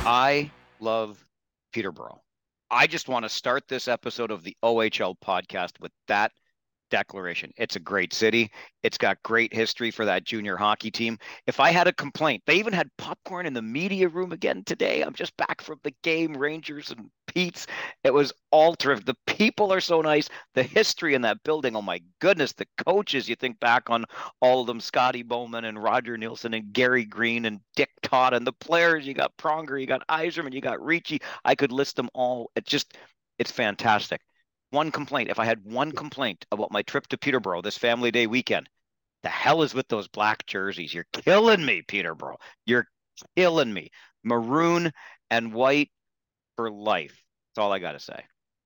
I love Peterborough. I just want to start this episode of the OHL podcast with that declaration. It's a great city. It's got great history for that junior hockey team. If I had a complaint, they even had popcorn in the media room again today. I'm just back from the game, Rangers and Pete's. It was all terrific. The people are so nice. The history in that building, oh my goodness, the coaches, you think back on all of them, Scotty Bowman and Roger Nielsen and Gary Green and Dick Todd, and the players, you got Pronger, you got Eiserman, you got Ricci. I could list them all. It's fantastic. One complaint. If I had one complaint about my trip to Peterborough this family day weekend, the hell is with those black jerseys? You're killing me, Peterborough. You're killing me. Maroon and white for life. That's all I got to say.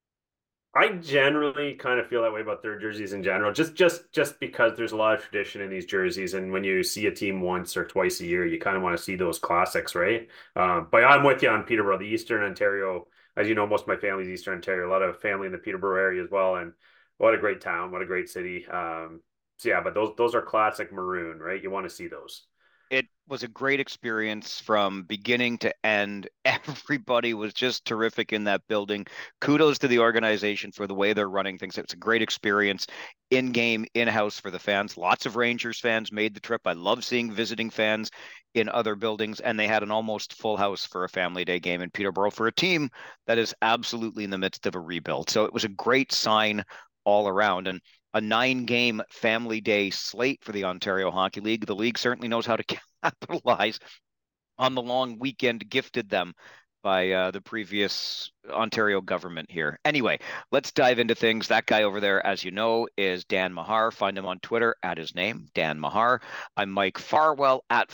I generally kind of feel that way about their jerseys in general, just because there's a lot of tradition in these jerseys, and when you see a team once or twice a year, you kind of want to see those classics, right? But I'm with you on Peterborough, the Eastern Ontario. As you know, most of my family's Eastern Ontario, a lot of family in the Peterborough area as well, and what a great town, what a great city. So yeah, but those are classic maroon, right? You want to see those. It was a great experience from beginning to end. Everybody was just terrific in that building. Kudos to the organization for the way they're running things. It's a great experience in game, in house for the fans. Lots of Rangers fans made the trip. I love seeing visiting fans in other buildings, and they had an almost full house for a family day game in Peterborough for a team that is absolutely in the midst of a rebuild. So it was a great sign all around. And a 9 game family day slate for the Ontario Hockey League. The league certainly knows how to capitalize on the long weekend gifted them by the previous Ontario government here. Anyway, let's dive into things. That guy over there, as you know, is Dan Mahar. Find him on Twitter at his name, Dan Mahar. I'm Mike Farwell at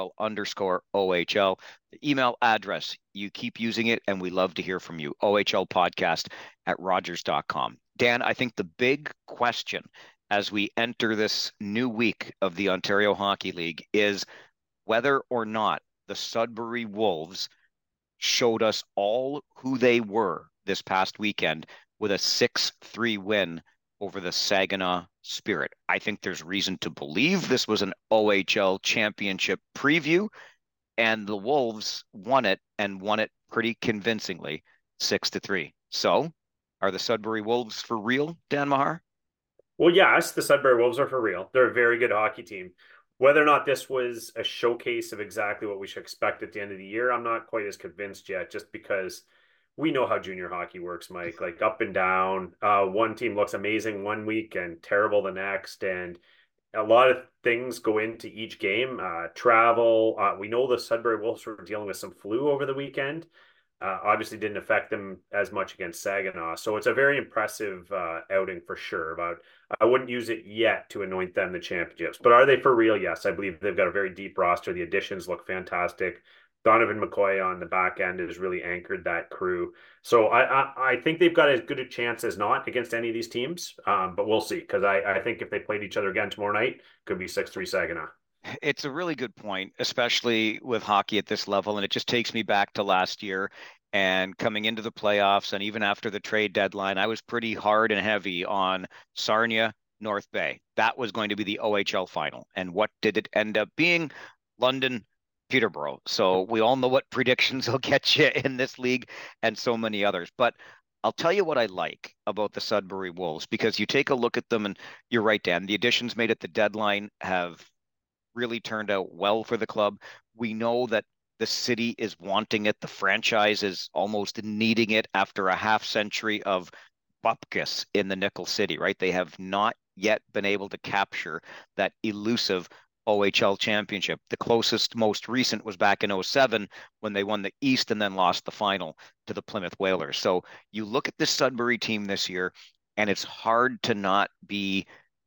Farwell_OHL. The email address, you keep using it, and we love to hear from you. OHL podcast at Rogers.com. Dan, I think the big question as we enter this new week of the Ontario Hockey League is whether or not the Sudbury Wolves showed us all who they were this past weekend with a 6-3 win over the Saginaw Spirit. I think there's reason to believe this was an OHL championship preview, and the Wolves won it and won it pretty convincingly, 6-3. So, are the Sudbury Wolves for real, Dan Mahar? Well, yes, the Sudbury Wolves are for real. They're a very good hockey team. Whether or not this was a showcase of exactly what we should expect at the end of the year, I'm not quite as convinced yet, just because we know how junior hockey works, Mike. Like up and down. One team looks amazing one week and terrible the next. And a lot of things go into each game. Travel. We know the Sudbury Wolves were dealing with some flu over the weekend. Obviously didn't affect them as much against Saginaw. So it's a very impressive outing for sure. But I wouldn't use it yet to anoint them the championships. But are they for real? Yes, I believe they've got a very deep roster. The additions look fantastic. Donovan McCoy on the back end has really anchored that crew. So I think they've got as good a chance as not against any of these teams. But we'll see, because I think if they played each other again tomorrow night, could be 6-3 Saginaw. It's a really good point, especially with hockey at this level. And it just takes me back to last year and coming into the playoffs. And even after the trade deadline, I was pretty hard and heavy on Sarnia, North Bay. That was going to be the OHL final. And what did it end up being? London, Peterborough. So we all know what predictions will get you in this league and so many others. But I'll tell you what I like about the Sudbury Wolves, because you take a look at them and you're right, Dan. The additions made at the deadline have really turned out well for the club. We know that the city is wanting it. The franchise is almost needing it after a half century of bupkis in the Nickel City, right? They have not yet been able to capture that elusive OHL championship. The closest, most recent was back in '07 when they won the East and then lost the final to the Plymouth Whalers. So you look at this Sudbury team this year, and it's hard to not be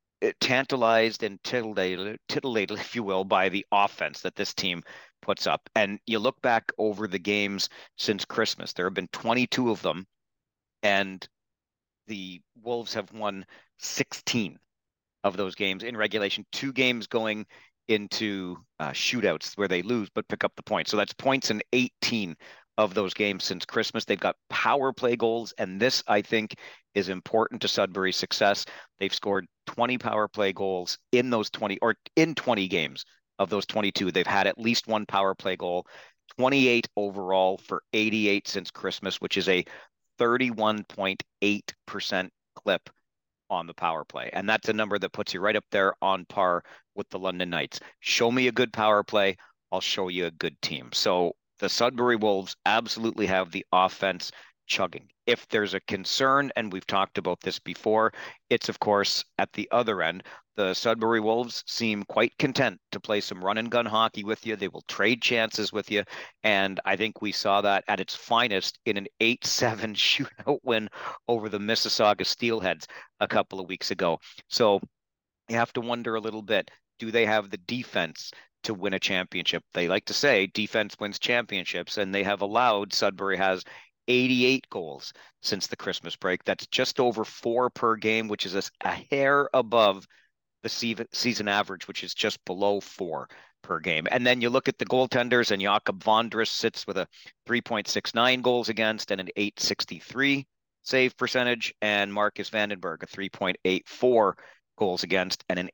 tantalized and titillated, if you will, by the offense that this team puts up. And you look back over the games since Christmas, there have been 22 of them, and the Wolves have won 16 of those games in regulation, 2 games going into shootouts where they lose but pick up the points. So that's points in 18 of those games since Christmas. They've got power play goals, and this, I think, is important to Sudbury's success. They've scored 20 power play goals in those 20 or in 20 games of those 22. They've had at least one power play goal. 28 overall for 88 since Christmas, which is a 31.8% clip on the power play. And that's a number that puts you right up there on par with the London Knights. Show me a good power play, I'll show you a good team. So the Sudbury Wolves absolutely have the offense chugging. If there's a concern, and we've talked about this before, it's of course at the other end. The Sudbury Wolves seem quite content to play some run and gun hockey with you. They will trade chances with you. And I think we saw that at its finest in an 8-7 shootout win over the Mississauga Steelheads a couple of weeks ago. So you have to wonder a little bit, do they have the defense to win a championship? They like to say defense wins championships, and they have allowed, Sudbury has 88 goals since the Christmas break. That's just over 4 per game, which is a hair above the season average, which is just below 4 per game. And then you look at the goaltenders, and Jakob Vondras sits with a 3.69 goals against and an 863 save percentage, and Marcus Vandenberg a 3.84 goals against and an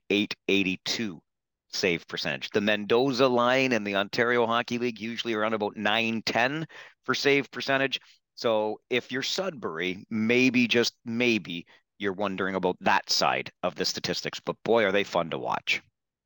882 save percentage. The Mendoza line in the Ontario Hockey League usually around about 910 for save percentage. So if you're Sudbury, maybe, just maybe, you're wondering about that side of the statistics, but boy, are they fun to watch.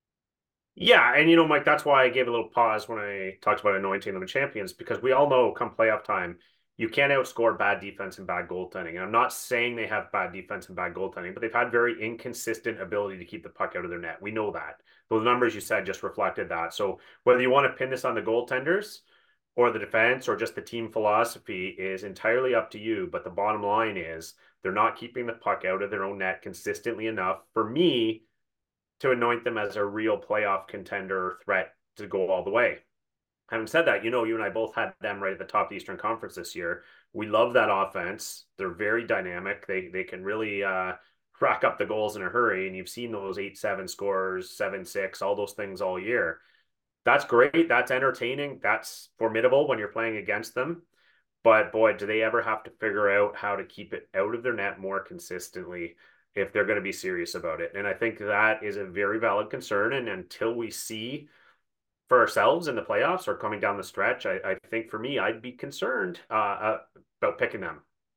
Yeah, and Mike, that's why I gave a little pause when I talked about anointing them champions, because we all know come playoff time, you can't outscore bad defense and bad goaltending. And I'm not saying they have bad defense and bad goaltending, but they've had very inconsistent ability to keep the puck out of their net. We know that. Those numbers you said just reflected that. So whether you want to pin this on the goaltenders or the defense or just the team philosophy is entirely up to you. But the bottom line is they're not keeping the puck out of their own net consistently enough for me to anoint them as a real playoff contender threat to go all the way. Having said that, you and I both had them right at the top of the Eastern Conference this year. We love that offense. They're very dynamic. They can really rack up the goals in a hurry. And you've seen those 8-7 scores, 7-6, all those things all year. That's great. That's entertaining. That's formidable when you're playing against them. But boy, do they ever have to figure out how to keep it out of their net more consistently if they're going to be serious about it. And I think that is a very valid concern. And until we see for ourselves in the playoffs or coming down the stretch, I think for me, I'd be concerned about picking them.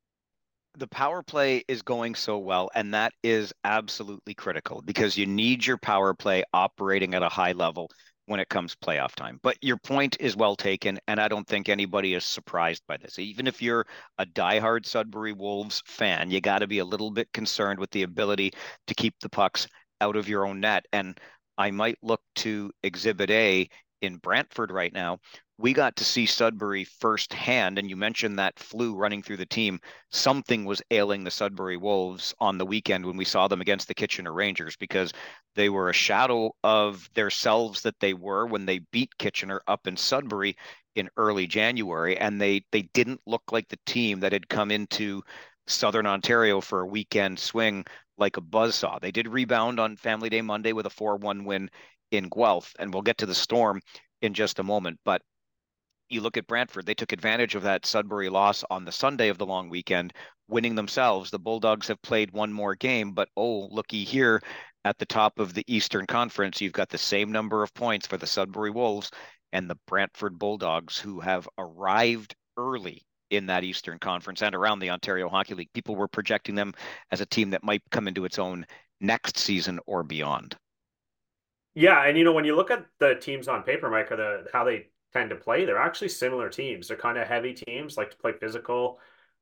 The power play is going so well, and that is absolutely critical because you need your power play operating at a high level when it comes playoff time. But your point is well taken, and I don't think anybody is surprised by this. Even if you're a diehard Sudbury Wolves fan, you got to be a little bit concerned with the ability to keep the pucks out of your own net. And I might look to Exhibit A in Brantford right now. We got to see Sudbury firsthand, and you mentioned that flu running through the team. Something was ailing the Sudbury Wolves on the weekend when we saw them against the Kitchener Rangers, because they were a shadow of themselves that they were when they beat Kitchener up in Sudbury in early January, and they didn't look like the team that had come into Southern Ontario for a weekend swing like a buzzsaw. They did rebound on Family Day Monday with a 4-1 win in Guelph, and we'll get to the Storm in just a moment. But you look at Brantford, they took advantage of that Sudbury loss on the Sunday of the long weekend, winning themselves. The Bulldogs have played one more game, but oh, looky here at the top of the Eastern Conference, you've got the same number of points for the Sudbury Wolves and the Brantford Bulldogs, who have arrived early in that Eastern Conference and around the Ontario Hockey League. People were projecting them as a team that might come into its own next season or beyond. Yeah, and when you look at the teams on paper, Mike, or how they tend to play, they're actually similar teams. They're kind of heavy teams, like to play physical.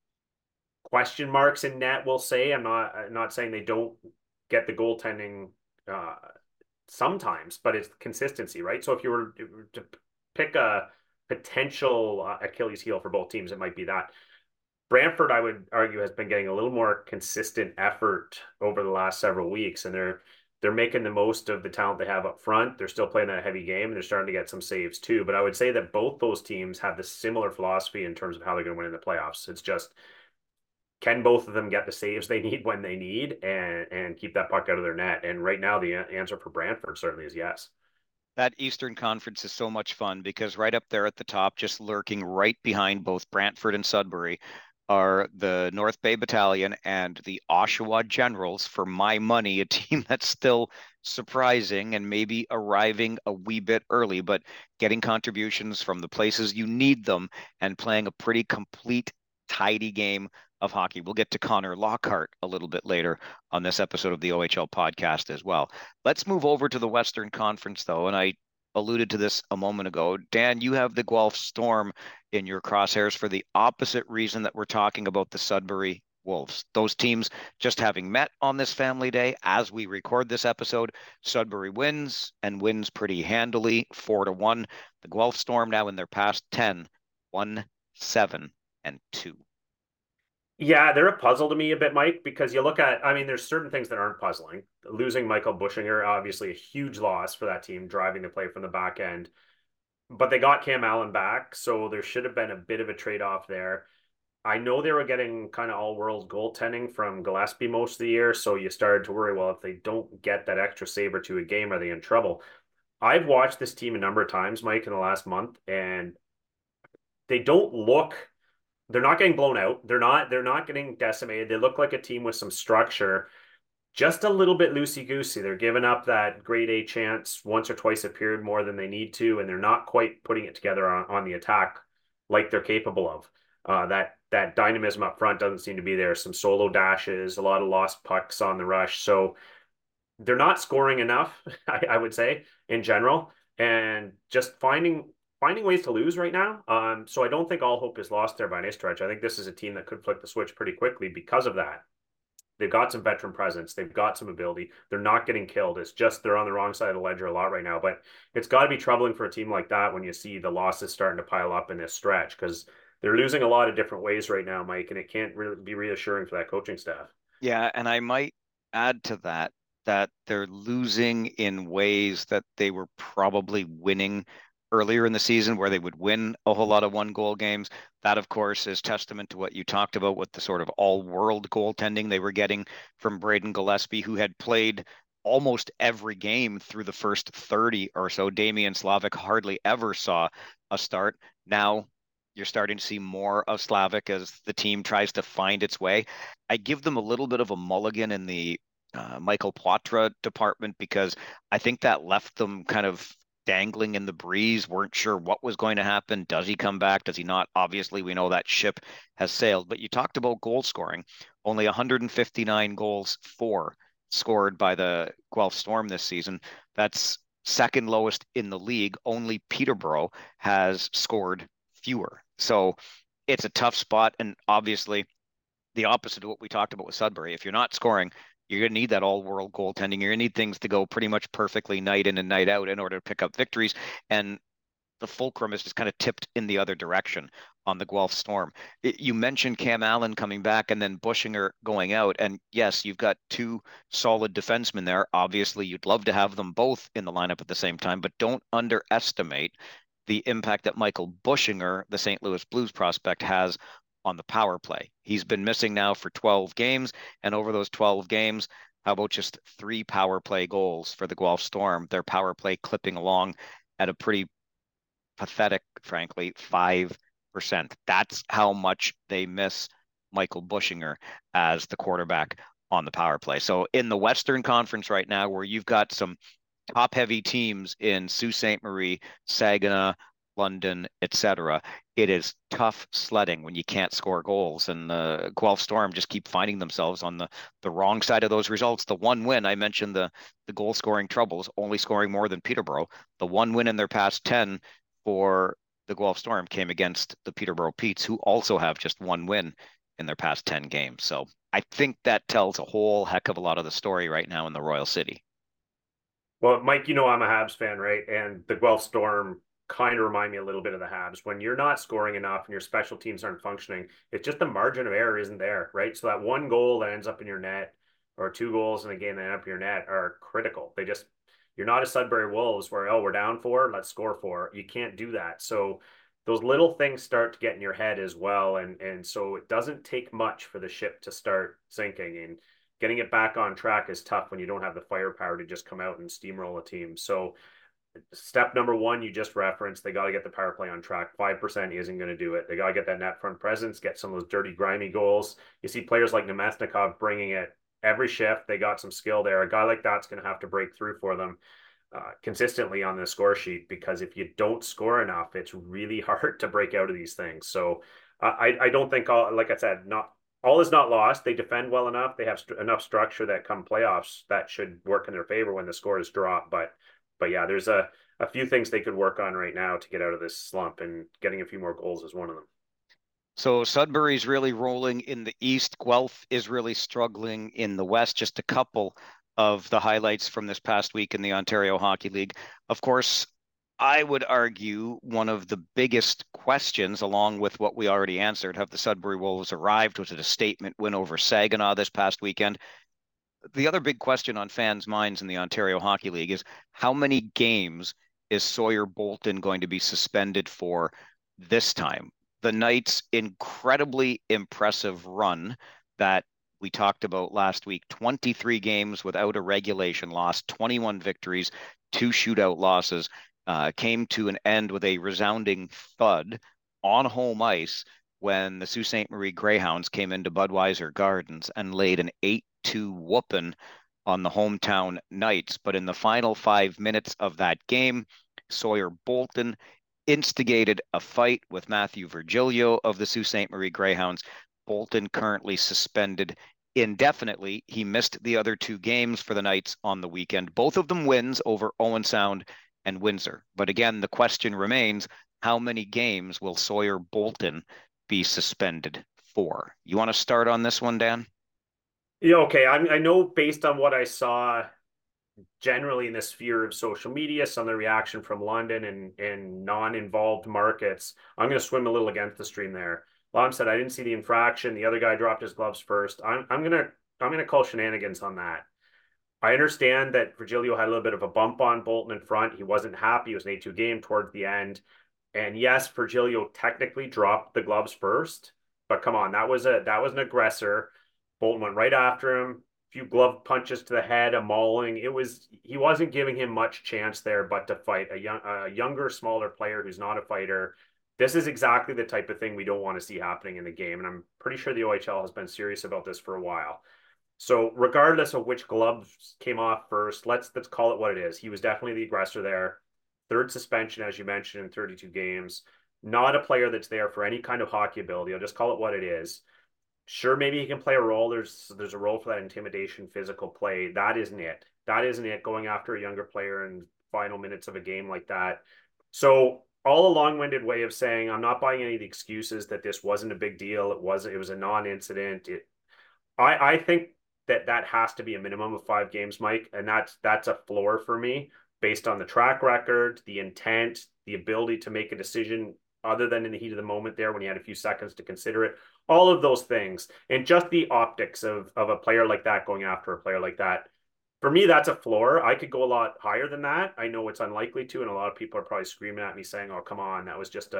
Question marks in net, we'll say. I'm not saying they don't get the goaltending uh, sometimes, but it's consistency, right? So if you were to pick a potential Achilles heel for both teams, it might be that. Brantford, I would argue, has been getting a little more consistent effort over the last several weeks, and they're making the most of the talent they have up front. They're still playing that heavy game, and they're starting to get some saves too. But I would say that both those teams have the similar philosophy in terms of how they're going to win in the playoffs. It's just, can both of them get the saves they need when they need and keep that puck out of their net? And right now, the answer for Brantford certainly is yes. That Eastern Conference is so much fun because right up there at the top, just lurking right behind both Brantford and Sudbury, are the North Bay Battalion and the Oshawa Generals. For my money, a team that's still surprising and maybe arriving a wee bit early, but getting contributions from the places you need them and playing a pretty complete, tidy game of hockey. We'll get to Connor Lockhart a little bit later on this episode of the OHL podcast as well. Let's move over to the Western Conference, though, and I alluded to this a moment ago. Dan, you have the Guelph Storm in your crosshairs for the opposite reason that we're talking about the Sudbury Wolves. Those teams just having met on this family day as we record this episode. Sudbury wins and wins pretty handily, 4-1. The Guelph Storm now in their past 10, 1-7-2. Yeah, they're a puzzle to me a bit, Mike, because you look at, I mean, there's certain things that aren't puzzling. Losing Michael Bushinger, obviously a huge loss for that team, driving the play from the back end. But they got Cam Allen back, so there should have been a bit of a trade-off there. I know they were getting kind of all-world goaltending from Gillespie most of the year, so you started to worry, well, if they don't get that extra save or two a game, are they in trouble? I've watched this team a number of times, Mike, in the last month, and they don't look they're not getting blown out. They're not getting decimated. They look like a team with some structure, just a little bit loosey goosey. They're giving up that grade A chance once or twice a period more than they need to, and they're not quite putting it together on the attack like they're capable of. That dynamism up front doesn't seem to be there. Some solo dashes, a lot of lost pucks on the rush. So they're not scoring enough, I would say, in general, and just finding ways to lose right now. So I don't think all hope is lost there by any stretch. I think this is a team that could flick the switch pretty quickly because of that. They've got some veteran presence. They've got some ability. They're not getting killed. It's just they're on the wrong side of the ledger a lot right now. But it's got to be troubling for a team like that when you see the losses starting to pile up in this stretch because they're losing a lot of different ways right now, Mike, and it can't really be reassuring for that coaching staff. Yeah, and I might add to that that they're losing in ways that they were probably winning earlier in the season where they would win a whole lot of one goal games. That, of course, is testament to what you talked about with the sort of all-world goaltending they were getting from Braden Gillespie, who had played almost every game through the first 30 or so. Damian Slavic hardly ever saw a start. Now you're starting to see more of Slavic as the team tries to find its way. I give them a little bit of a mulligan in the Michael Poitras department because I think that left them kind of dangling in the breeze, weren't sure what was going to happen. Does he come back? Does he not? Obviously, we know that ship has sailed. But you talked about goal scoring. Only 159 goals for scored by the Guelph Storm this season. That's second lowest in the league. Only Peterborough has scored fewer. So it's a tough spot. And obviously, the opposite of what we talked about with Sudbury. If you're not scoring, you're going to need that all-world goaltending. You're going to need things to go pretty much perfectly night in and night out in order to pick up victories. And the fulcrum is just kind of tipped in the other direction on the Guelph Storm. You mentioned Cam Allen coming back and then Bushinger going out. And yes, you've got two solid defensemen there. Obviously, you'd love to have them both in the lineup at the same time, but don't underestimate the impact that Michael Bushinger, the St. Louis Blues prospect, has on the power play. He's been missing now for 12 games, and over those 12 games, how about just three power play goals for the Guelph Storm? Their power play clipping along at a pretty pathetic, frankly, 5%. That's how much they miss Michael Bushinger as the quarterback on the power play. So in the Western Conference right now, where you've got some top heavy teams in Sault Ste. Marie, Saginaw, London, etc. It is tough sledding when you can't score goals, and the Guelph Storm just keep finding themselves on the wrong side of those results. The one win I mentioned, the goal scoring troubles, only scoring more than Peterborough. The one win in their past 10 for the Guelph Storm came against the Peterborough Petes, who also have just one win in their past 10 games. So I think that tells a whole heck of a lot of the story right now in the Royal City. Well, Mike, you know I'm a Habs fan, right? And the Guelph Storm kind of remind me a little bit of the Habs. When you're not scoring enough and your special teams aren't functioning, it's just the margin of error isn't there, right? So that one goal that ends up in your net or two goals in a game that end up in your net are critical. You're not a Sudbury Wolves where, oh, we're down four, let's score four. You can't do that. So those little things start to get in your head as well. And so it doesn't take much for the ship to start sinking. And getting it back on track is tough when you don't have the firepower to just come out and steamroll a team. So Step number one, you just referenced, they got to get the power play on track. 5% isn't going to do it. They got to get that net front presence, get some of those dirty, grimy goals. You see players like Nemesnikov bringing it every shift. They got some skill there. A guy like that's going to have to break through for them consistently on the score sheet, because if you don't score enough, it's really hard to break out of these things. So I don't think like I said, not all is not lost. They defend well enough. They have enough structure that come playoffs that should work in their favor when the scores drop. But yeah, there's a few things they could work on right now to get out of this slump, and getting a few more goals is one of them. So Sudbury's really rolling in the East. Guelph is really struggling in the West. Just a couple of the highlights from this past week in the Ontario Hockey League. Of course, I would argue one of the biggest questions, along with what we already answered, have the Sudbury Wolves arrived? Was it a statement win over Saginaw this past weekend? The other big question on fans' minds in the Ontario Hockey League is how many games is Sawyer Bolton going to be suspended for this time? The Knights' incredibly impressive run that we talked about last week, 23 games without a regulation loss, 21 victories, two shootout losses, came to an end with a resounding thud on home ice when the Sault Ste. Marie Greyhounds came into Budweiser Gardens and laid an 8-2 whooping on the hometown Knights. But in the final 5 minutes of that game, Sawyer Bolton instigated a fight with Matthew Virgilio of the Sault Ste. Marie Greyhounds. Bolton currently suspended indefinitely. He missed the other two games for the Knights on the weekend, both of them wins over Owen Sound and Windsor. But again, the question remains, how many games will Sawyer Bolton be suspended for? You want to start on this one, Dan? Yeah, okay. I know based on what I saw generally in the sphere of social media, some of the reaction from London and non-involved markets, I'm going to swim a little against the stream there. Lom said I didn't see the infraction. The other guy dropped his gloves first. I'm gonna call shenanigans on that. I understand that Virgilio had a little bit of a bump on Bolton in front. He wasn't happy. It was an 8-2 game towards the end. And yes, Virgilio technically dropped the gloves first, but come on, that was an aggressor. Bolton went right after him, a few glove punches to the head, a mauling. He wasn't giving him much chance there but to fight a younger, smaller player who's not a fighter. This is exactly the type of thing we don't want to see happening in the game. And I'm pretty sure the OHL has been serious about this for a while. So regardless of which gloves came off first, let's call it what it is. He was definitely the aggressor there. Third suspension, as you mentioned, in 32 games. Not a player that's there for any kind of hockey ability. I'll just call it what it is. Sure, maybe he can play a role. There's a role for that intimidation, physical play. That isn't it. That isn't it. Going after a younger player in final minutes of a game like that. So all a long-winded way of saying I'm not buying any of the excuses that this wasn't a big deal. It wasn't. It was a non-incident. I think that has to be a minimum of 5 games, Mike, and that's a floor for me based on the track record, the intent, the ability to make a decision other than in the heat of the moment there when you had a few seconds to consider it. All of those things, and just the optics of a player like that going after a player like that. For me, that's a floor. I could go a lot higher than that. I know it's unlikely to, and a lot of people are probably screaming at me saying, "Oh, come on, that was just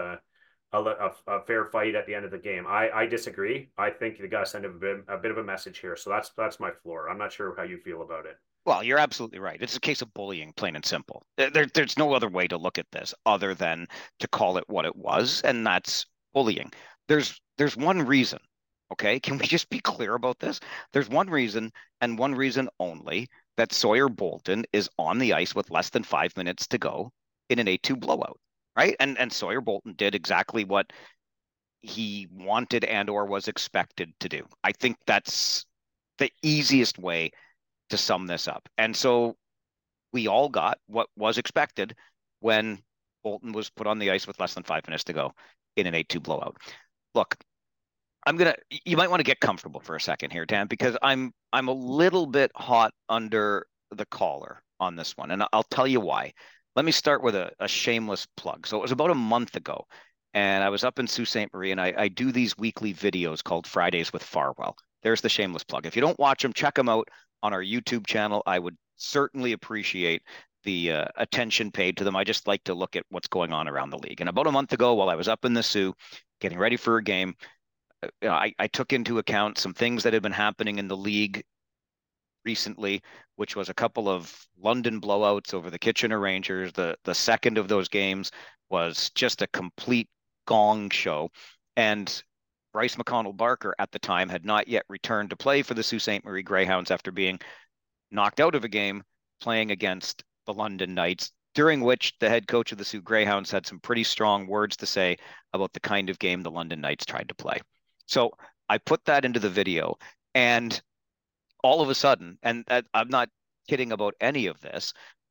a fair fight at the end of the game." I disagree. I think you got to send a bit of a message here. So that's my floor. I'm not sure how you feel about it. Well, you're absolutely right. It's a case of bullying, plain and simple. There's no other way to look at this other than to call it what it was, and that's bullying. There's one reason, okay? Can we just be clear about this? There's one reason and one reason only that Sawyer Bolton is on the ice with less than 5 minutes to go in an 8-2 blowout, right? And Sawyer Bolton did exactly what he wanted and or was expected to do. I think that's the easiest way to sum this up. And so we all got what was expected when Bolton was put on the ice with less than 5 minutes to go in an 8-2 blowout. Look, you might want to get comfortable for a second here, Dan, because I'm a little bit hot under the collar on this one. And I'll tell you why. Let me start with a shameless plug. So it was about a month ago, and I was up in Sault Ste. Marie, and I do these weekly videos called Fridays with Farwell. There's the shameless plug. If you don't watch them, check them out on our YouTube channel. I would certainly appreciate the attention paid to them. I just like to look at what's going on around the league. And about a month ago, while I was up in the Soo getting ready for a game, I took into account some things that had been happening in the league recently, which was a couple of London blowouts over the Kitchener Rangers. The second of those games was just a complete gong show. And Bryce McConnell Barker at the time had not yet returned to play for the Sault Ste. Marie Greyhounds after being knocked out of a game playing against the London Knights, during which the head coach of the Sioux Greyhounds had some pretty strong words to say about the kind of game the London Knights tried to play. So I put that into the video, and all of a sudden, and I'm not kidding about any of this,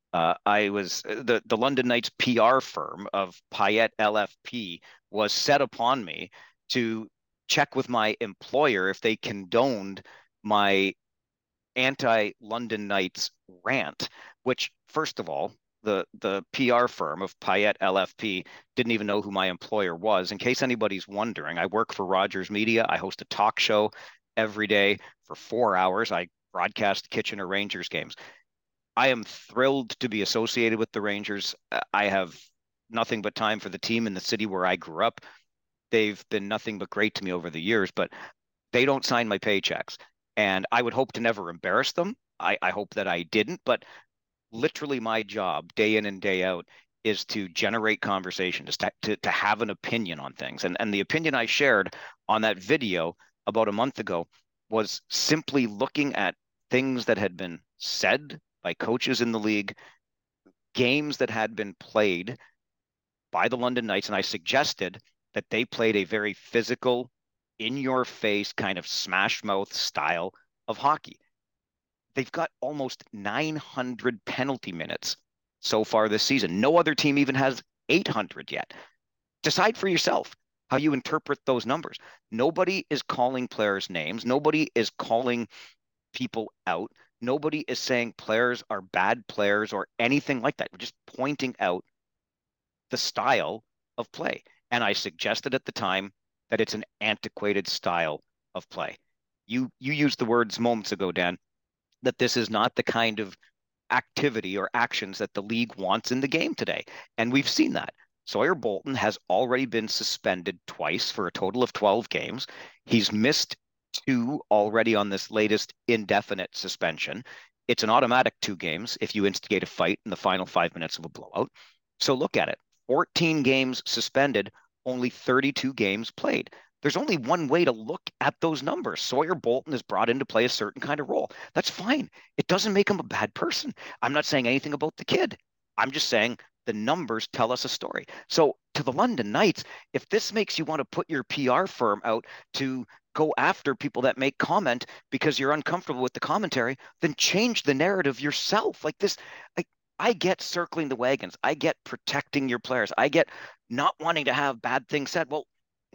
I was the London Knights PR firm of Payette LFP was set upon me to check with my employer if they condoned my anti-London Knights rant, which, first of all, the PR firm of Payette LFP didn't even know who my employer was. In case anybody's wondering, I work for Rogers Media. I host a talk show every day for 4 hours. I broadcast Kitchener Rangers games. I am thrilled to be associated with the Rangers. I have nothing but time for the team in the city where I grew up. They've been nothing but great to me over the years, but they don't sign my paychecks. And I would hope to never embarrass them. I hope that I didn't, but literally my job day in and day out is to generate conversation, to have an opinion on things. And the opinion I shared on that video about a month ago was simply looking at things that had been said by coaches in the league, games that had been played by the London Knights, and I suggested that they played a very physical, in your face kind of smash mouth style of hockey. They've got almost 900 penalty minutes so far this season. No other team even has 800 yet. Decide for yourself how you interpret those numbers. Nobody is calling players names. Nobody is calling people out. Nobody is saying players are bad players or anything like that. We're just pointing out the style of play. And I suggested at the time that it's an antiquated style of play. You used the words moments ago, Dan, that this is not the kind of activity or actions that the league wants in the game today. And we've seen that. Sawyer Bolton has already been suspended twice for a total of 12 games. He's missed two already on this latest indefinite suspension. It's an automatic 2 games if you instigate a fight in the final 5 minutes of a blowout. So look at it, 14 games suspended, only 32 games played. There's only one way to look at those numbers. Sawyer Bolton is brought in to play a certain kind of role. That's fine. It doesn't make him a bad person. I'm not saying anything about the kid. I'm just saying the numbers tell us a story. So to the London Knights, if this makes you want to put your PR firm out to go after people that make comment because you're uncomfortable with the commentary, then change the narrative yourself. Like this, I get circling the wagons. I get protecting your players. I get not wanting to have bad things said. Well,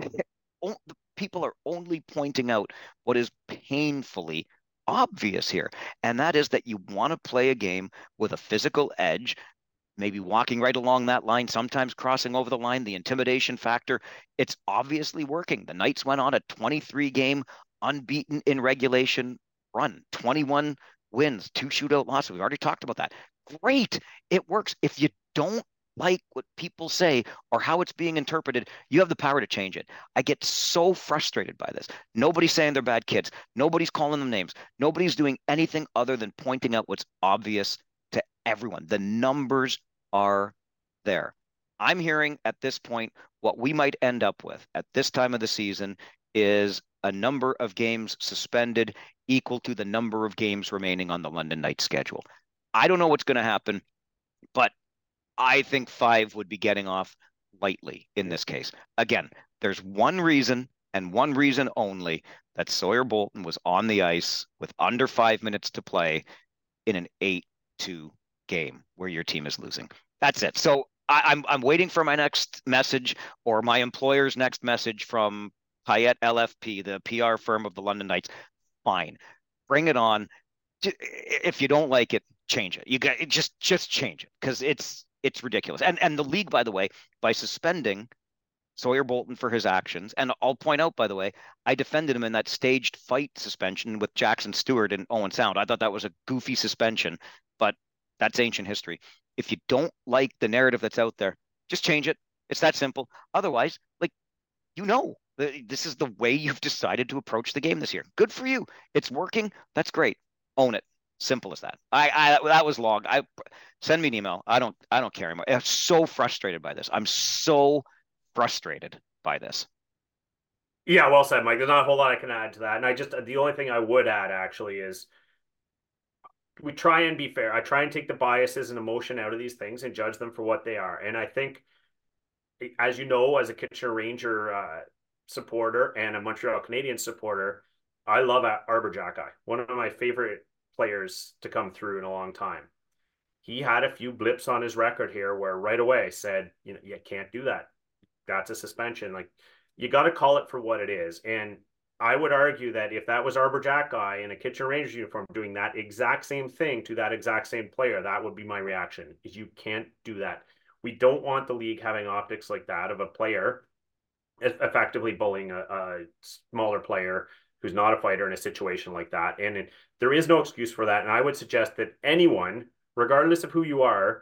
people are only pointing out what is painfully obvious here, and that is that you want to play a game with a physical edge, maybe walking right along that line, sometimes crossing over the line, the intimidation factor. It's obviously working. The Knights went on a 23-game unbeaten in regulation run, 21 wins, 2 shootout losses. We've already talked about that. Great. It works. If you don't like what people say or how it's being interpreted, you have the power to change it. I get so frustrated by this. Nobody's saying they're bad kids. Nobody's calling them names. Nobody's doing anything other than pointing out what's obvious to everyone. The numbers are there. I'm hearing at this point what we might end up with at this time of the season is a number of games suspended equal to the number of games remaining on the London Knights schedule. I don't know what's going to happen, but I think 5 would be getting off lightly in this case. Again, there's one reason and one reason only that Sawyer Bolton was on the ice with under 5 minutes to play in an 8-2 game where your team is losing. That's it. So I'm waiting for my next message or my employer's next message from Payette LFP, the PR firm of the London Knights. Fine, bring it on. If you don't like it, change it. You got just change it because it's ridiculous. And the league, by the way, by suspending Sawyer Bolton for his actions, and I'll point out, by the way, I defended him in that staged fight suspension with Jackson Stewart and Owen Sound. I thought that was a goofy suspension, but that's ancient history. If you don't like the narrative that's out there, just change it. It's that simple. Otherwise, like this is the way you've decided to approach the game this year. Good for you. It's working. That's great. Own it. Simple as that. I that was long. I send me an email. I don't care anymore. I'm so frustrated by this. I'm so frustrated by this. Yeah, well said, Mike. There's not a whole lot I can add to that. And the only thing I would add actually is we try and be fair. I try and take the biases and emotion out of these things and judge them for what they are. And I think, as you know, as a Kitchener Ranger supporter and a Montreal Canadiens supporter, I love Arbor Jacki, one of my favorite players to come through in a long time. He had a few blips on his record here where right away said, you can't do that. That's a suspension. Like, you got to call it for what it is. And I would argue that if that was Arbor Jacki in a Kitchener Rangers uniform doing that exact same thing to that exact same player, that would be my reaction. Is you can't do that. We don't want the league having optics like that of a player effectively bullying a smaller player who's not a fighter in a situation like that. And there is no excuse for that. And I would suggest that anyone, regardless of who you are,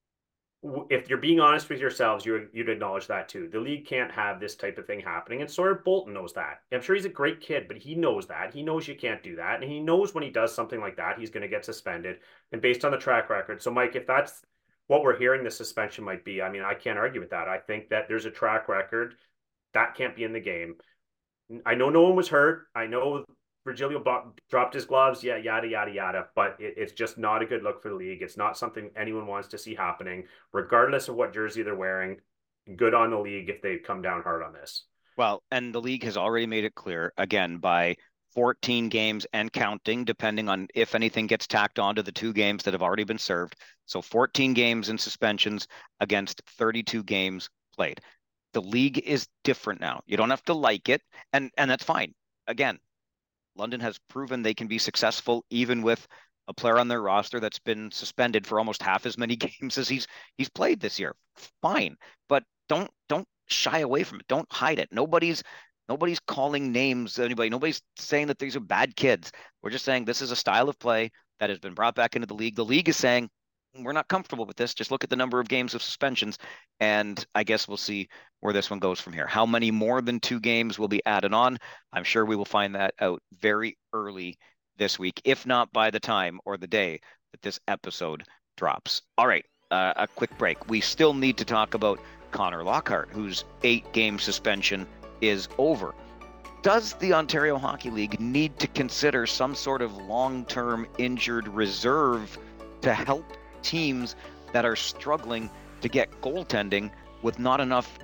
if you're being honest with yourselves, you'd acknowledge that too. The league can't have this type of thing happening. And Sawyer Bolton knows that. I'm sure he's a great kid, but he knows that. He knows you can't do that. And he knows when he does something like that, he's going to get suspended. And based on the track record. So, Mike, if that's what we're hearing the suspension might be, I mean, I can't argue with that. I think that there's a track record that can't be in the game. I know no one was hurt. I know Virgilio dropped his gloves. Yeah, yada, yada, yada. But it's just not a good look for the league. It's not something anyone wants to see happening, regardless of what jersey they're wearing. Good on the league if they come down hard on this. Well, and the league has already made it clear, again, by 14 games and counting, depending on if anything gets tacked on to the 2 games that have already been served. So 14 games and suspensions against 32 games played. The league is different now. You don't have to like it, and that's fine. Again, London has proven they can be successful even with a player on their roster that's been suspended for almost half as many games as he's played this year. Fine, but don't shy away from it. Don't hide it. Nobody's calling names anybody. Nobody's saying that these are bad kids. We're just saying this is a style of play that has been brought back into the league. The league is saying we're not comfortable with this. Just look at the number of games of suspensions, and I guess we'll see where this one goes from here. How many more than 2 games will be added on? I'm sure we will find that out very early this week, if not by the time or the day that this episode drops. All right, a quick break. We still need to talk about Connor Lockhart, whose 8-game suspension is over. Does the Ontario Hockey League need to consider some sort of long-term injured reserve to help teams that are struggling to get goaltending with not enough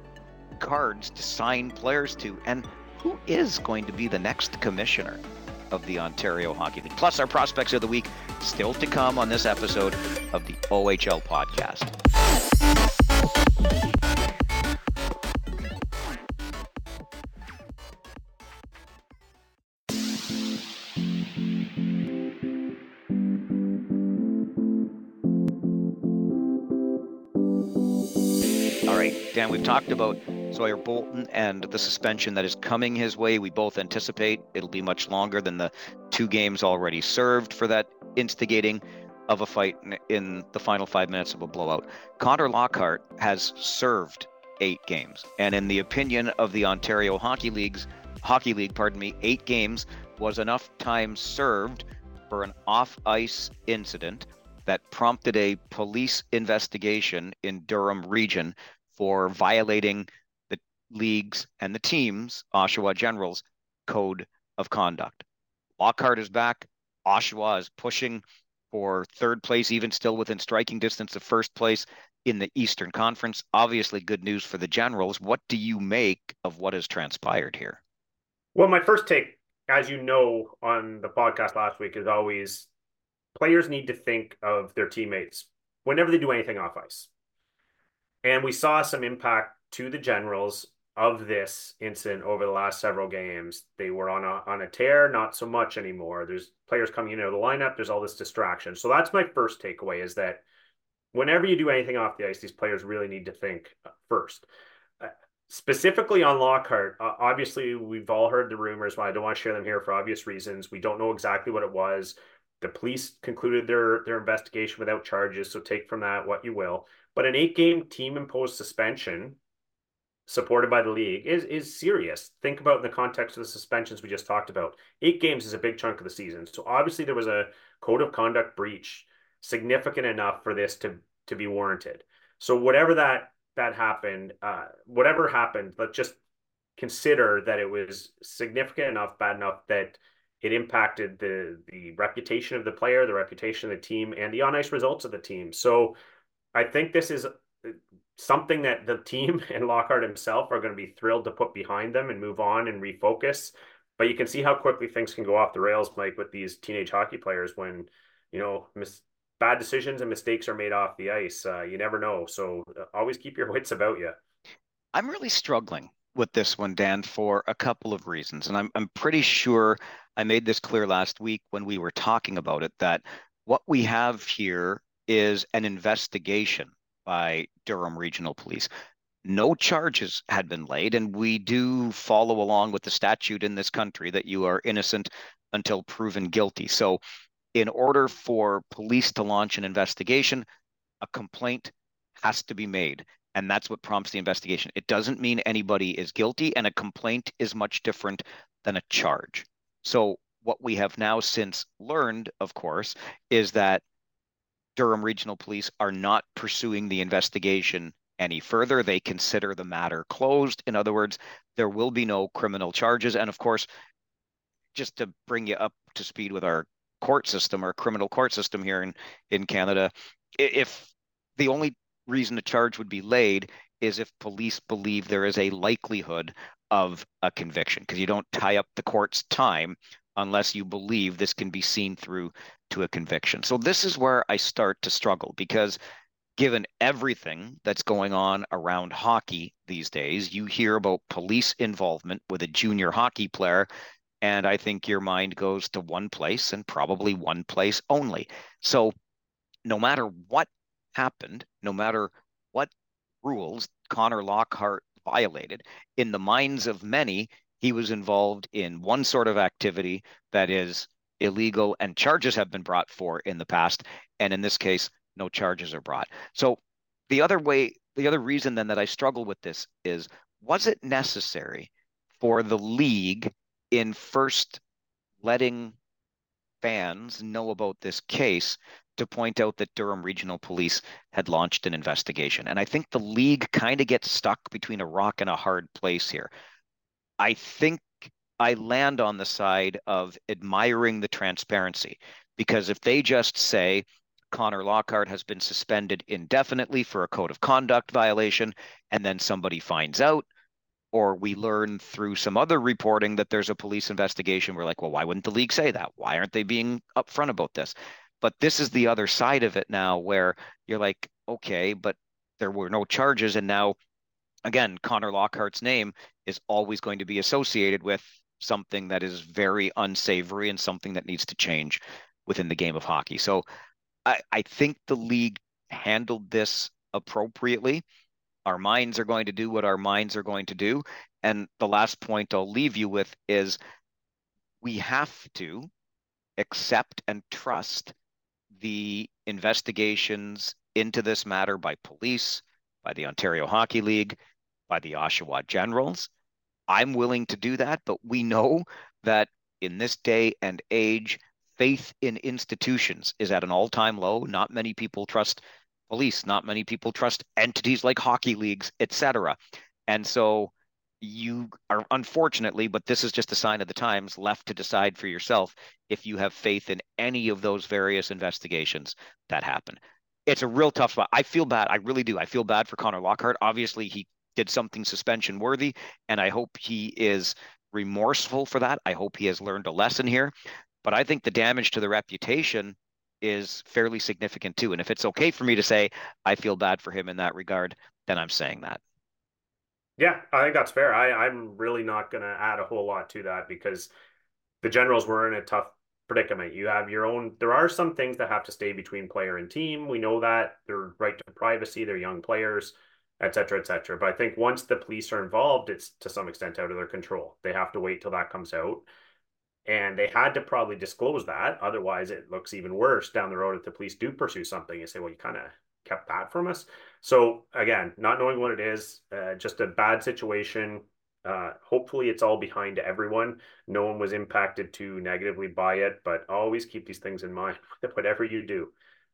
cards to sign players to? And who is going to be the next commissioner of the Ontario Hockey League? Plus, our prospects of the week still to come on this episode of the OHL podcast. Dan, we've talked about Sawyer Bolton and the suspension that is coming his way. We both anticipate it'll be much longer than the 2 games already served for that instigating of a fight in the final 5 minutes of a blowout. Connor Lockhart has served 8 games. And in the opinion of the Ontario Hockey League, 8 games was enough time served for an off-ice incident that prompted a police investigation in Durham region for violating the league's and the team's, Oshawa Generals, code of conduct. Lockhart is back. Oshawa is pushing for 3rd place, even still within striking distance of 1st place in the Eastern Conference. Obviously good news for the Generals. What do you make of what has transpired here? Well, my first take, as you know, on the podcast last week is always players need to think of their teammates whenever they do anything off ice. And we saw some impact to the Generals of this incident over the last several games. They were on a tear, not so much anymore. There's players coming in and out of the lineup. There's all this distraction. So that's my first takeaway, is that whenever you do anything off the ice, these players really need to think first. Specifically on Lockhart, obviously we've all heard the rumors, but I don't want to share them here for obvious reasons. We don't know exactly what it was. The police concluded their investigation without charges, so take from that what you will. But an 8-game team-imposed suspension supported by the league is serious. Think about in the context of the suspensions we just talked about. 8 games is a big chunk of the season. So obviously there was a code of conduct breach significant enough for this to be warranted. So whatever that happened, whatever happened, let's just consider that it was significant enough, bad enough that it impacted the reputation of the player, the reputation of the team, and the on ice results of the team. So I think this is something that the team and Lockhart himself are going to be thrilled to put behind them and move on and refocus. But you can see how quickly things can go off the rails, Mike, with these teenage hockey players when, bad decisions and mistakes are made off the ice. You never know. So always keep your wits about you. I'm really struggling with this one, Dan, for a couple of reasons. And I'm pretty sure I made this clear last week when we were talking about it that what we have here is an investigation by Durham Regional Police. No charges had been laid, and we do follow along with the statute in this country that you are innocent until proven guilty. So, in order for police to launch an investigation, a complaint has to be made. And that's what prompts the investigation. It doesn't mean anybody is guilty, and a complaint is much different than a charge. So, what we have now since learned, of course, is that Durham Regional Police are not pursuing the investigation any further. They consider the matter closed. In other words, there will be no criminal charges. And of course, just to bring you up to speed with our court system, our criminal court system here in Canada, if the only reason a charge would be laid is if police believe there is a likelihood of a conviction, because you don't tie up the court's time unless you believe this can be seen through to a conviction. So this is where I start to struggle, because given everything that's going on around hockey these days, you hear about police involvement with a junior hockey player, and I think your mind goes to one place and probably one place only. So no matter what happened, no matter what rules Connor Lockhart violated, in the minds of many, he was involved in one sort of activity that is illegal, and charges have been brought for in the past. And in this case, no charges are brought. So the other reason then that I struggle with this is, was it necessary for the league in first letting fans know about this case to point out that Durham Regional Police had launched an investigation? And I think the league kind of gets stuck between a rock and a hard place here. I think I land on the side of admiring the transparency, because if they just say Connor Lockhart has been suspended indefinitely for a code of conduct violation, and then somebody finds out, or we learn through some other reporting that there's a police investigation, we're like, well, why wouldn't the league say that? Why aren't they being upfront about this? But this is the other side of it now, where you're like, okay, but there were no charges. And now, again, Connor Lockhart's name is always going to be associated with something that is very unsavory and something that needs to change within the game of hockey. So I think the league handled this appropriately. Our minds are going to do what our minds are going to do. And the last point I'll leave you with is, we have to accept and trust the investigations into this matter by police, by the Ontario Hockey League, by the Oshawa Generals. I'm willing to do that, but we know that in this day and age, faith in institutions is at an all-time low. Not many people trust police, not many people trust entities like hockey leagues, etc. And so you are, unfortunately, but this is just a sign of the times, left to decide for yourself if you have faith in any of those various investigations that happen. It's a real tough spot. I feel bad. I really do. I feel bad for Connor Lockhart. Obviously, he did something suspension worthy, and I hope he is remorseful for that. I hope he has learned a lesson here. But I think the damage to the reputation is fairly significant too. And if it's okay for me to say I feel bad for him in that regard, then I'm saying that. Yeah, I think that's fair. I'm really not going to add a whole lot to that because the Generals were in a tough predicament. You have your own, there are some things that have to stay between player and team. We know that their right to privacy, they're young players, et cetera, et cetera. But I think once the police are involved, it's to some extent out of their control. They have to wait till that comes out. And they had to probably disclose that. Otherwise, it looks even worse down the road if the police do pursue something and say, well, you kind of kept that from us. So again, not knowing what it is, just a bad situation. Hopefully it's all behind everyone. No one was impacted too negatively by it, but always keep these things in mind, whatever you do.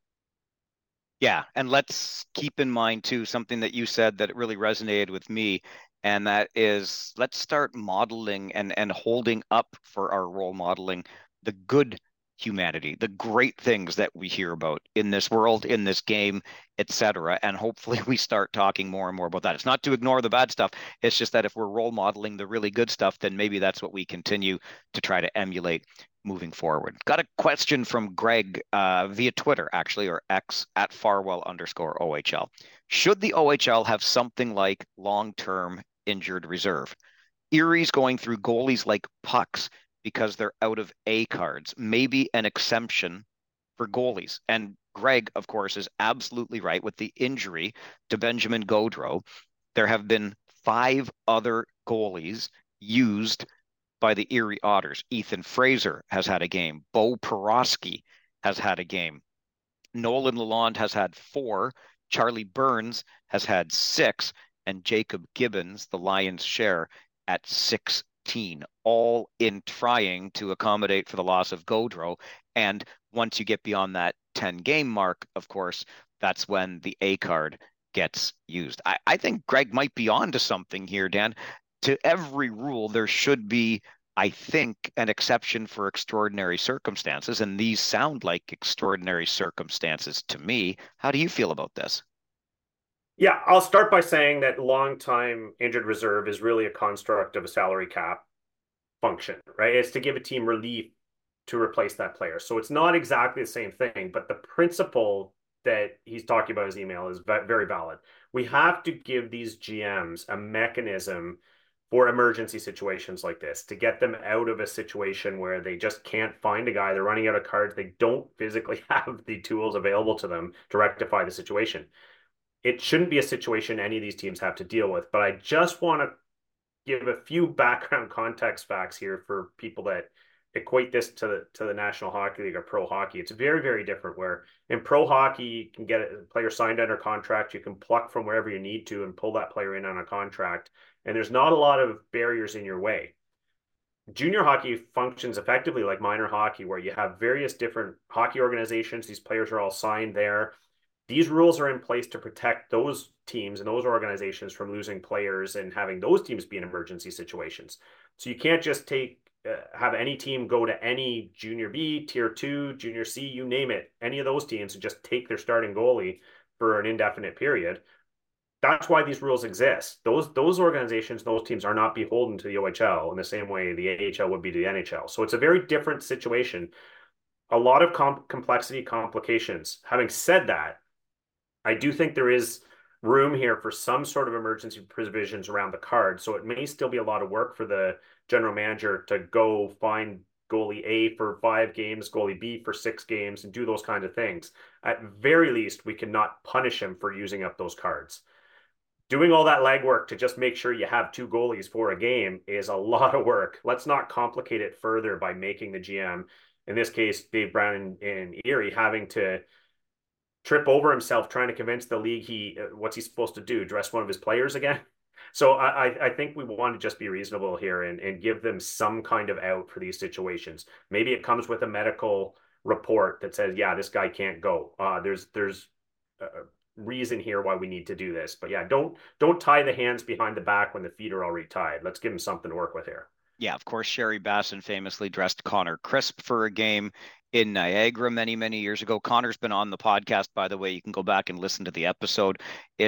Yeah, and let's keep in mind too something that you said that really resonated with me, and that is let's start modeling and holding up for our role modeling the good humanity, the great things that we hear about in this world, in this game, etc. And hopefully we start talking more and more about that. It's not to ignore the bad stuff. It's just that if we're role modeling the really good stuff, then maybe that's what we continue to try to emulate moving forward. Got a question from Greg via Twitter, actually, or X at Farwell_OHL. Should the OHL have something like long-term injured reserve? Erie's going through goalies like pucks because they're out of A cards, maybe an exemption for goalies. And Greg, of course, is absolutely right with the injury to Benjamin Gaudreau. There have been 5 other goalies used by the Erie Otters. Ethan Fraser has had a game. Bo Porosky has had a game. Nolan Lalonde has had 4. Charlie Burns has had 6. And Jacob Gibbons, the Lions' share, at 16, all in trying to accommodate for the loss of Gaudreau. And once you get beyond that 10-game mark, of course, that's when the A card gets used. I think Greg might be on to something here, Dan. To every rule, there should be, I think, an exception for extraordinary circumstances, and these sound like extraordinary circumstances to me. How do you feel about this? Yeah, I'll start by saying that long-time injured reserve is really a construct of a salary cap function, right? It's to give a team relief to replace that player. So it's not exactly the same thing, but the principle that he's talking about in his email is very valid. We have to give these GMs a mechanism for emergency situations like this to get them out of a situation where they just can't find a guy. They're running out of cards. They don't physically have the tools available to them to rectify the situation. It shouldn't be a situation any of these teams have to deal with, but I just want to give a few background context facts here for people that equate this to the National Hockey League or pro hockey. It's very, very different where in pro hockey, you can get a player signed under contract. You can pluck from wherever you need to and pull that player in on a contract. And there's not a lot of barriers in your way. Junior hockey functions effectively like minor hockey, where you have various different hockey organizations. These players are all signed there. These rules are in place to protect those teams and those organizations from losing players and having those teams be in emergency situations. So you can't just have any team go to any junior B, tier 2, junior C, you name it, any of those teams and just take their starting goalie for an indefinite period. That's why these rules exist. Those organizations, those teams are not beholden to the OHL in the same way the AHL would be to the NHL. So it's a very different situation. A lot of complexity, complications. Having said that, I do think there is room here for some sort of emergency provisions around the card. So it may still be a lot of work for the general manager to go find goalie A for 5 games, goalie B for 6 games, and do those kinds of things. At very least, we cannot punish him for using up those cards. Doing all that legwork to just make sure you have 2 goalies for a game is a lot of work. Let's not complicate it further by making the GM, in this case, Dave Brown and Erie, having to trip over himself trying to convince the league what's he supposed to do, dress one of his players again. So I think we want to just be reasonable here and give them some kind of out for these situations. Maybe it comes with a medical report that says, yeah, this guy can't go. There's a reason here why we need to do this. But yeah, don't tie the hands behind the back when the feet are already tied. Let's give him something to work with here. Yeah, of course, Sherry Basson famously dressed Connor Crisp for a game in Niagara many, many years ago. Connor's been on the podcast, by the way. You can go back and listen to the episode.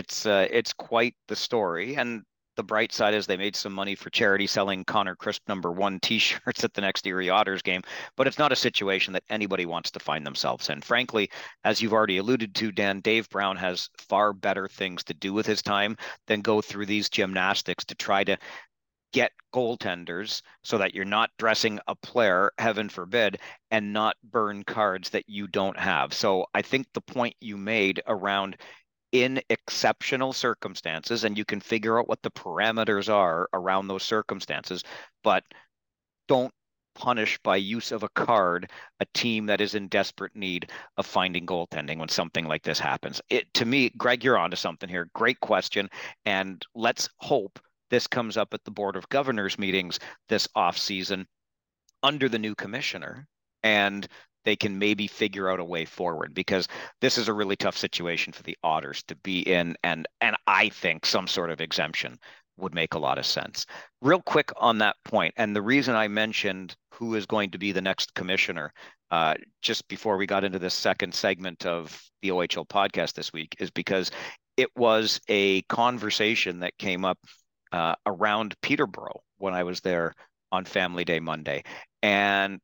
It's quite the story. And the bright side is they made some money for charity selling Connor Crisp #1 t-shirts at the next Erie Otters game. But it's not a situation that anybody wants to find themselves in. Frankly, as you've already alluded to, Dan, Dave Brown has far better things to do with his time than go through these gymnastics to try to get goaltenders so that you're not dressing a player, heaven forbid, and not burn cards that you don't have. So I think the point you made around in exceptional circumstances, and you can figure out what the parameters are around those circumstances, but don't punish by use of a card a team that is in desperate need of finding goaltending when something like this happens? It to me, Greg, you're onto something here. Great question, and let's hope this comes up at the Board of Governors meetings this offseason under the new commissioner, and they can maybe figure out a way forward, because this is a really tough situation for the Otters to be in, and I think some sort of exemption would make a lot of sense. Real quick on that point, and the reason I mentioned who is going to be the next commissioner just before we got into this second segment of the OHL podcast this week is because it was a conversation that came up around Peterborough when I was there on Family Day Monday. And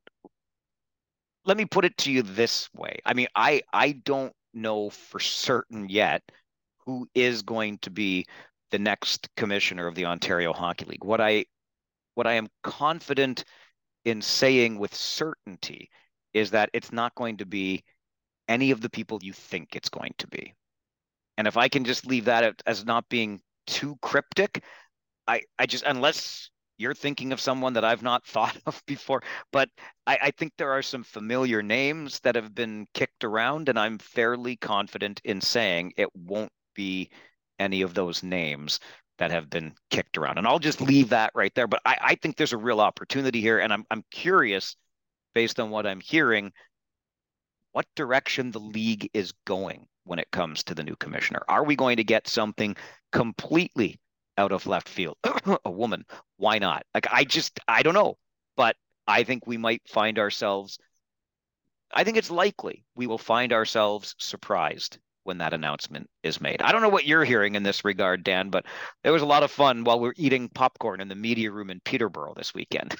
let me put it to you this way. I mean, I don't know for certain yet who is going to be the next commissioner of the Ontario Hockey League. What I am confident in saying with certainty is that it's not going to be any of the people you think it's going to be. And if I can just leave that as not being too cryptic, I just, unless you're thinking of someone that I've not thought of before, but I think there are some familiar names that have been kicked around, and I'm fairly confident in saying it won't be any of those names that have been kicked around. And I'll just leave that right there. But I think there's a real opportunity here, and I'm curious, based on what I'm hearing, what direction the league is going when it comes to the new commissioner. Are we going to get something completely out of left field? A woman, why not? Like, I don't know. But I think we might find ourselves, I think it's likely we will find ourselves surprised when that announcement is made. I don't know what you're hearing in this regard, Dan, but there was a lot of fun while we're eating popcorn in the media room in Peterborough this weekend.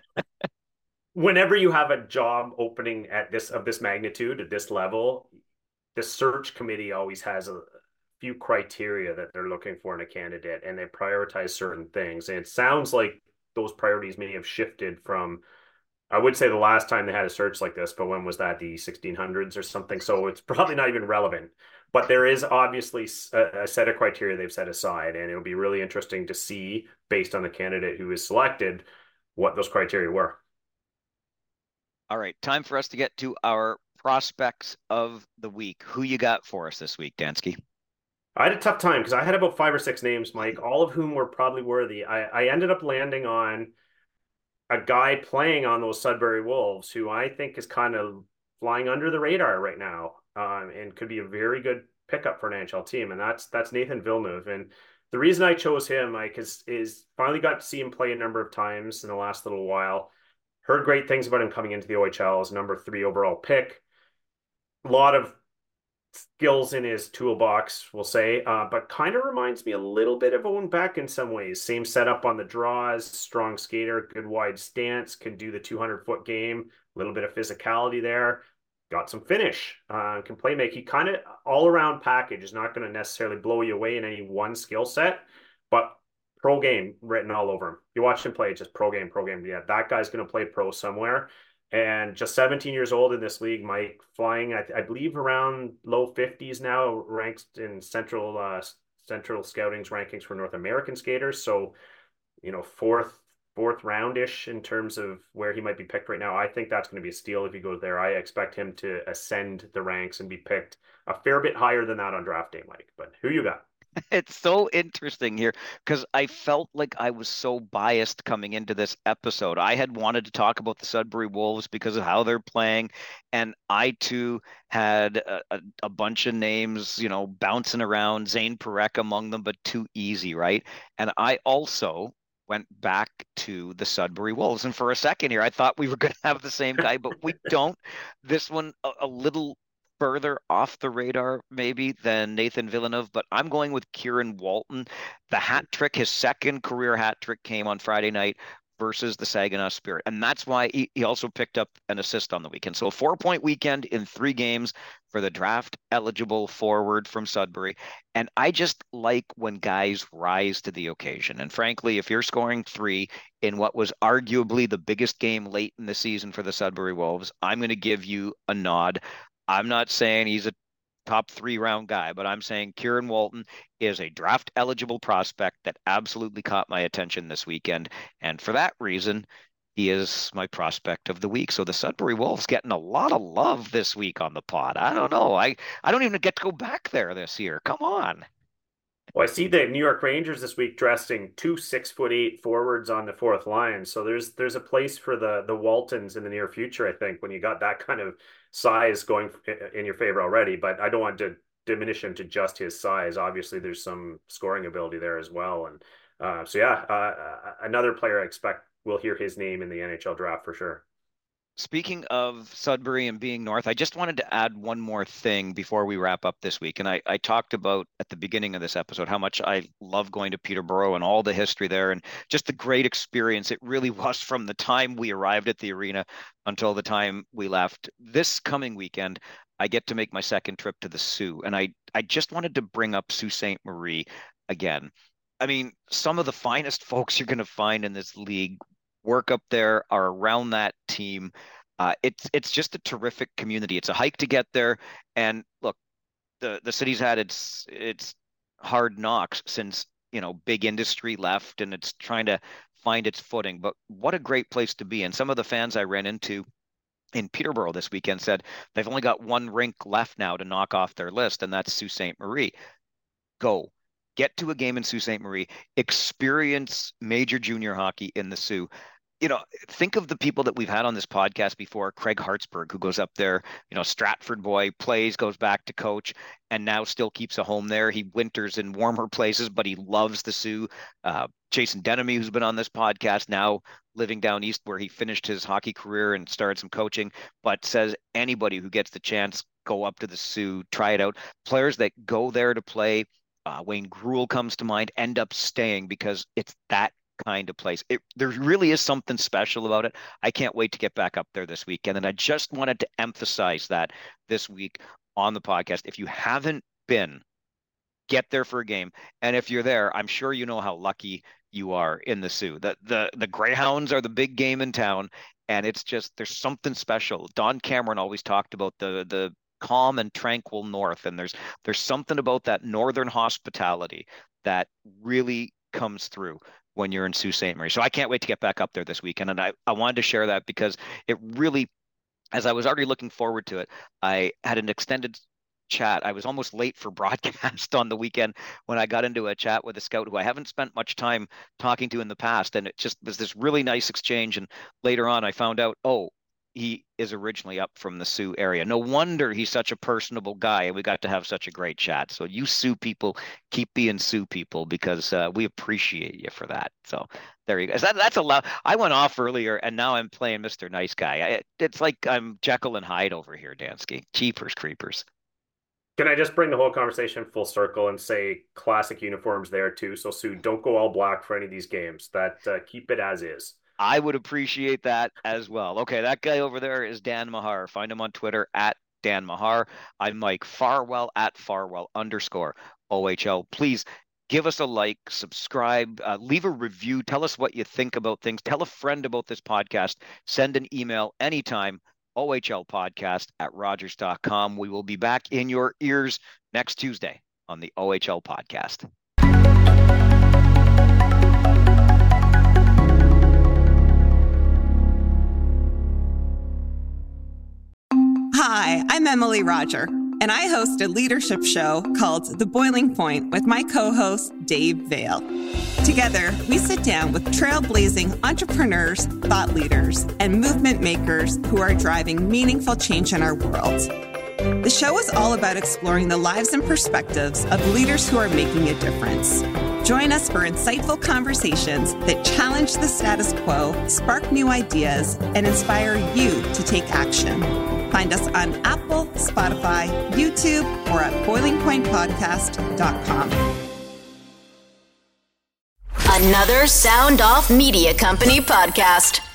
Whenever you have a job opening at this magnitude, at this level, the search committee always has a few criteria that they're looking for in a candidate, and they prioritize certain things. And it sounds like those priorities may have shifted from, I would say, the last time they had a search like this, but when was that? The 1600s or something. So it's probably not even relevant. But there is obviously a set of criteria they've set aside, and it'll be really interesting to see, based on the candidate who is selected, what those criteria were. All right, time for us to get to our prospects of the week. Who you got for us this week, Dansky? I had a tough time because I had about 5 or 6 names, Mike, all of whom were probably worthy. I ended up landing on a guy playing on those Sudbury Wolves who I think is kind of flying under the radar right now, and could be a very good pickup for an NHL team, and that's Nathan Villeneuve. And the reason I chose him, Mike, is finally got to see him play a number of times in the last little while. Heard great things about him coming into the OHL as number 3 overall pick. A lot of skills in his toolbox, we'll say, but kind of reminds me a little bit of Owen Beck in some ways. Same setup on the draws, strong skater, good wide stance, can do the 200-foot game, a little bit of physicality there, got some finish, can play make. He kind of all-around package, is not going to necessarily blow you away in any one skill set, but pro game written all over him. You watch him play, just pro game, pro game. Yeah, that guy's going to play pro somewhere. And just 17 years old in this league, Mike, flying, I believe, around low 50s now, ranked in Central Scouting's rankings for North American skaters. So, fourth roundish in terms of where he might be picked right now. I think that's going to be a steal if he goes there. I expect him to ascend the ranks and be picked a fair bit higher than that on draft day, Mike. But who you got? It's so interesting here because I felt like I was so biased coming into this episode. I had wanted to talk about the Sudbury Wolves because of how they're playing, and I too had a bunch of names, bouncing around, Zane Parekh among them, but too easy, right? And I also went back to the Sudbury Wolves, and for a second here, I thought we were going to have the same guy, but we don't. This one a little further off the radar maybe than Nathan Villeneuve, but I'm going with Kieran Walton. The hat trick, his second career hat trick, came on Friday night versus the Saginaw Spirit. And that's why he also picked up an assist on the weekend. So a 4-point weekend in 3 games for the draft eligible forward from Sudbury. And I just like when guys rise to the occasion. And frankly, if you're scoring 3 in what was arguably the biggest game late in the season for the Sudbury Wolves, I'm going to give you a nod. I'm not saying he's a top 3 round guy, but I'm saying Kieran Walton is a draft eligible prospect that absolutely caught my attention this weekend. And for that reason, he is my prospect of the week. So the Sudbury Wolves getting a lot of love this week on the pod. I don't know. I don't even get to go back there this year. Come on. Well, I see the New York Rangers this week dressing 2 6'8" forwards on the fourth line. So there's a place for the Waltons in the near future, I think, when you got that kind of size going in your favor already. But I don't want to diminish him to just his size. Obviously, there's some scoring ability there as well. And another player I expect we'll hear his name in the NHL draft for sure. Speaking of Sudbury and being north, I just wanted to add one more thing before we wrap up this week. And I talked about at the beginning of this episode how much I love going to Peterborough and all the history there and just the great experience it really was from the time we arrived at the arena until the time we left. This coming weekend, I get to make my second trip to the Soo. And I just wanted to bring up Sault Ste. Marie again. I mean, some of the finest folks you're going to find in this league work up there, are around that team. It's just a terrific community. It's a hike to get there. And look, the city's had its hard knocks since, big industry left and it's trying to find its footing. But what a great place to be. And some of the fans I ran into in Peterborough this weekend said they've only got one rink left now to knock off their list, and that's Sault Ste. Marie. Go. Get to a game in Sault Ste. Marie, experience major junior hockey in the Soo. Think of the people that we've had on this podcast before. Craig Hartsburg, who goes up there, Stratford boy, plays, goes back to coach, and now still keeps a home there. He winters in warmer places, but he loves the Soo. Jason Denemy, who's been on this podcast, now living down east where he finished his hockey career and started some coaching, but says anybody who gets the chance, go up to the Soo, try it out. Players that go there to play, Wayne Gruel comes to mind, end up staying because it's that kind of place. There really is something special about it. I can't wait to get back up there this weekend. And I just wanted to emphasize that this week on the podcast. If you haven't been, get there for a game. And if you're there, I'm sure you know how lucky you are in the Soo. The Greyhounds are the big game in town. And it's just, there's something special. Don Cameron always talked about the calm and tranquil north. And there's something about that northern hospitality that really comes through when you're in Sault Ste. Marie. So I can't wait to get back up there this weekend. And I wanted to share that because it really, as I was already looking forward to it, I had an extended chat. I was almost late for broadcast on the weekend when I got into a chat with a scout who I haven't spent much time talking to in the past. And it just was this really nice exchange. And later on, I found out, he is originally up from the Soo area. No wonder he's such a personable guy, and we got to have such a great chat. So you Soo people, keep being Soo people because we appreciate you for that. So there you go. That's allowed. I went off earlier, and now I'm playing Mr. Nice Guy. It's like I'm Jekyll and Hyde over here, Dansky. Jeepers creepers. Can I just bring the whole conversation full circle and say classic uniforms there too? So Soo, don't go all black for any of these games. That keep it as is. I would appreciate that as well. Okay, that guy over there is Dan Mahar. Find him on Twitter at Dan Mahar. I'm Mike Farwell at Farwell_OHL. Please give us a like, subscribe, leave a review. Tell us what you think about things. Tell a friend about this podcast. Send an email anytime, ohlpodcast@rogers.com. We will be back in your ears next Tuesday on the OHL podcast. Hi, I'm Emily Roger, and I host a leadership show called The Boiling Point with my co-host, Dave Vale. Together, we sit down with trailblazing entrepreneurs, thought leaders, and movement makers who are driving meaningful change in our world. The show is all about exploring the lives and perspectives of leaders who are making a difference. Join us for insightful conversations that challenge the status quo, spark new ideas, and inspire you to take action. Find us on Apple, Spotify, YouTube, or at boilingpointpodcast.com. Another Sound Off Media Company podcast.